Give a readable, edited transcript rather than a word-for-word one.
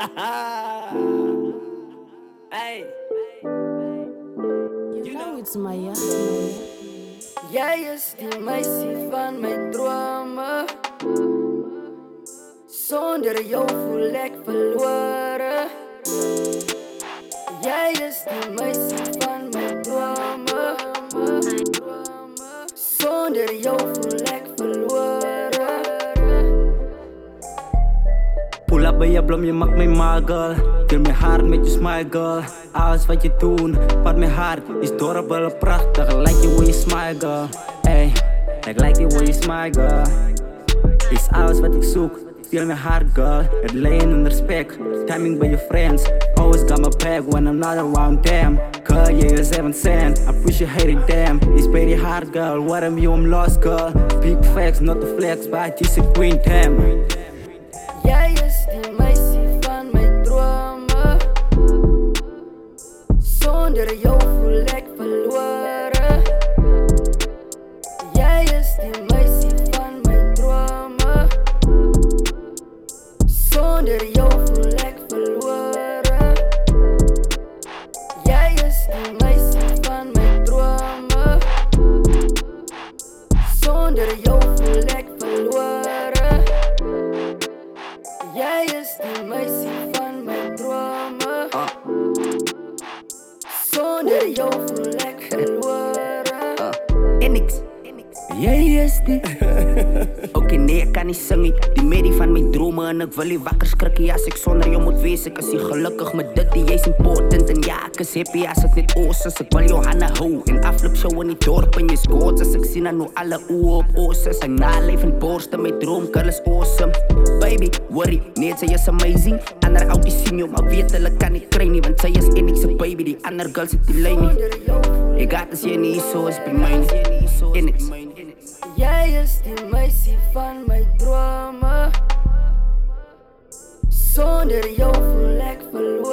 Hey. You know it's Maya. Jij is die meisje van mijn dromen. Zonder jou voel ik verloren. Jij is die meisje van mijn dromen. Zonder jou voel ik verloren. Pull up bij je blom, je maakt mij magel. Deel mijn hart met je smile girl. Alles wat je doet, wat mijn hart is adorable, prachtig. Like the way you smile girl. Hey, ik like the way you smile girl. Is alles wat ik zoek. Feel mijn hart girl. Het leen en respect. Timing bij je friends. Always got my back when I'm not around them. Girl, yeah, you're 7 cent. I appreciate it, damn. It's very hard girl. What am you, I'm lost girl. Big facts, not the flex, but it's a queen, damn. Jij is die meisje van mijn dromen. Zonder jou voel ik verloren. Jij is die meisje van mijn dromen. Zonder jou voel ik verloren. Jij is die meisje van mijn dromen. Zonder jou voel ik verloren. Jij is die meisje van mijn dromen. Zonder jou voel ik verloren. Enix. Jij is die. Oké, nee, ik kan niet zingen. Die medie van mijn dromen en ik wil je wakker schrikken. Als ik zonder jou moet wezen, ik is hier gelukkig met dit. Die is important en ja, ik is happy als het niet oosters. Ik wil jou handen houden en afloop show in die dorp en je scoort. Als ik zie naar nu alle oe op oosters. En nalevend borsten, mijn droomgirl is awesome. Baby, worry, nee, zij is amazing. Andere oudjes zien jou, maar weten, kan niet krijgen. Want zij is enigste baby, die andere girl zit die lane. Ik gaat als jij niet zo is bij mij. Enix. Jij is die meisje van mijn dromen. Zonder jou voel ik verloren.